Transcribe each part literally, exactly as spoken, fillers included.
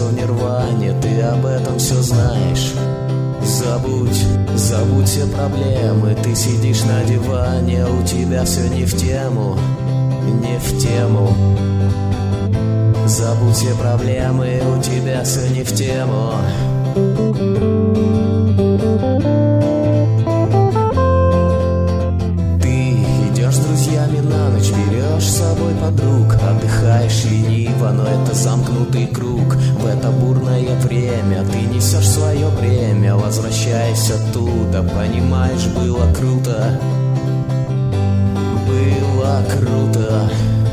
в нирване, ты об этом все знаешь. Забудь, забудь все проблемы, ты сидишь на диване, у тебя все не в тему, не в тему. Забудь все проблемы, у тебя все не в тему. Ты идешь с друзьями на ночь, берешь с собой подруг, отдыхаешь лениво, но это замкнутый круг. В это бурное время ты несешь свое бремя, возвращаясь оттуда, понимаешь, было круто, было круто.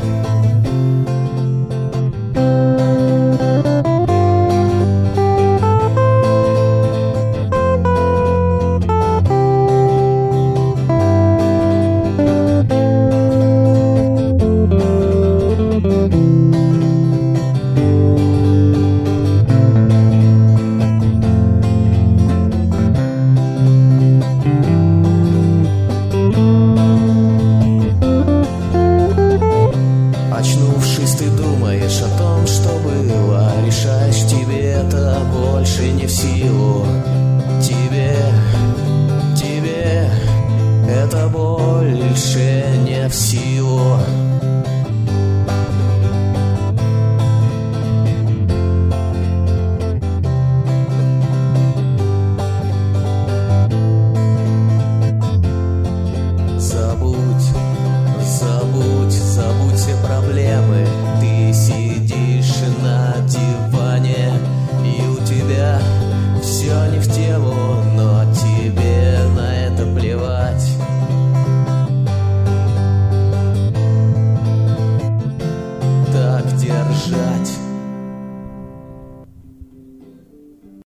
Очнувшись, ты думаешь о том, что было, решаешь, тебе это больше не в силу. Тебе, тебе это больше не в силу. Забудь, забудь, забудь все проблемы. Ты сидишь на диване, и у тебя все не в тему, но тебе на это плевать. Так держать.